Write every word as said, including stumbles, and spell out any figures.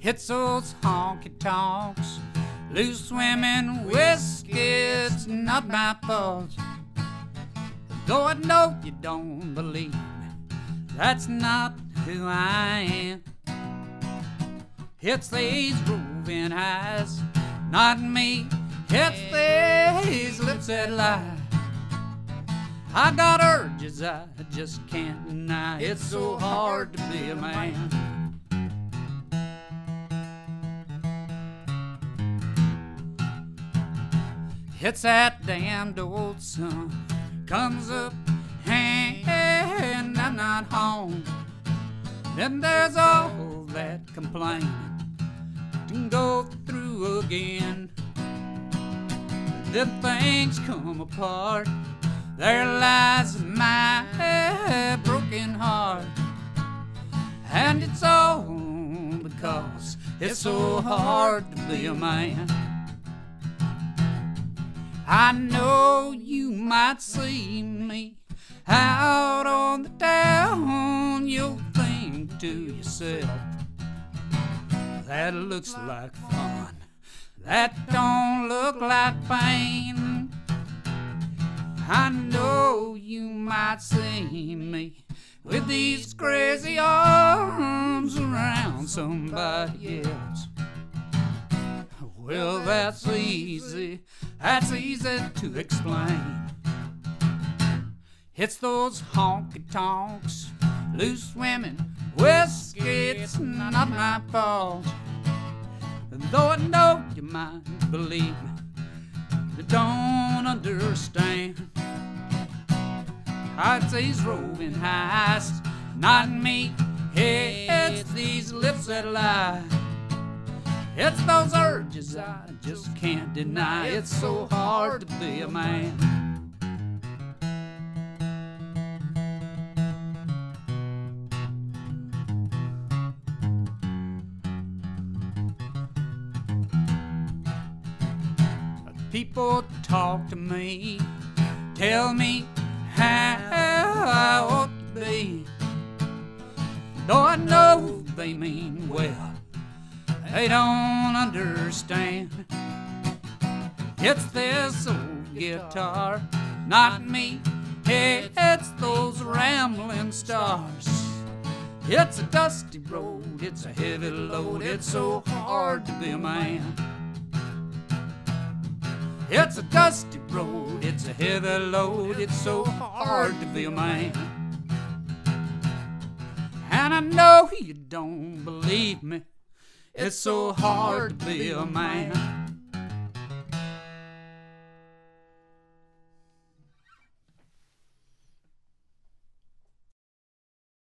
It's those honky tonks, loose women, whiskey, it's not my fault. Though I know you don't believe me, that's not who I am. It's these roving eyes, not me. It's these lips that lie. I got urges I just can't deny. It's so hard to be a man. It's that damned old sun comes up and I'm not home. Then there's all that complaining to go through again. Then things come apart. There lies my broken heart, and it's all because it's so hard to be a man. I know you might see me out on the town. You'll think to yourself, that looks like fun. That don't look like pain. I know you might see me with these crazy arms around somebody else. Well, that's easy, that's easy to explain. It's those honky tonks, loose women, whiskey, it's not my fault. Though I know you might believe me, you don't understand. It's these roving eyes, not me. It's these lips that lie. It's those urges I just can't deny. It's so hard to be a man. People talk to me, tell me how I ought to be. Though I know they mean well, they don't understand. It's this old guitar, not me. Hey, it's those rambling stars. It's a dusty road, it's a heavy load. It's so hard to be a man. It's a dusty road, it's a heavy load. It's so hard to be a man. And I know you don't believe me. It's so hard to be a man.